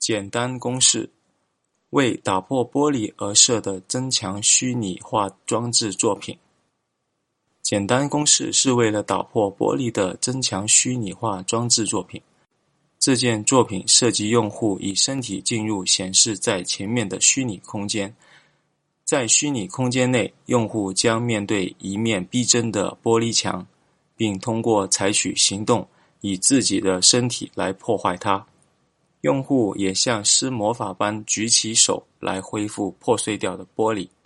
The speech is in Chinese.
简单公式：为打破玻璃而设的增强虚拟化装置作品。简单公式是为了打破玻璃的增强虚拟化装置作品。这件作品涉及用户以身体进入显示在前面的虚拟空间。在虚拟空间内，用户将面对一面逼真的玻璃墙，并通过采取行动以自己的身体来破坏它。用户也像施魔法般举起手来恢复破碎掉的玻璃。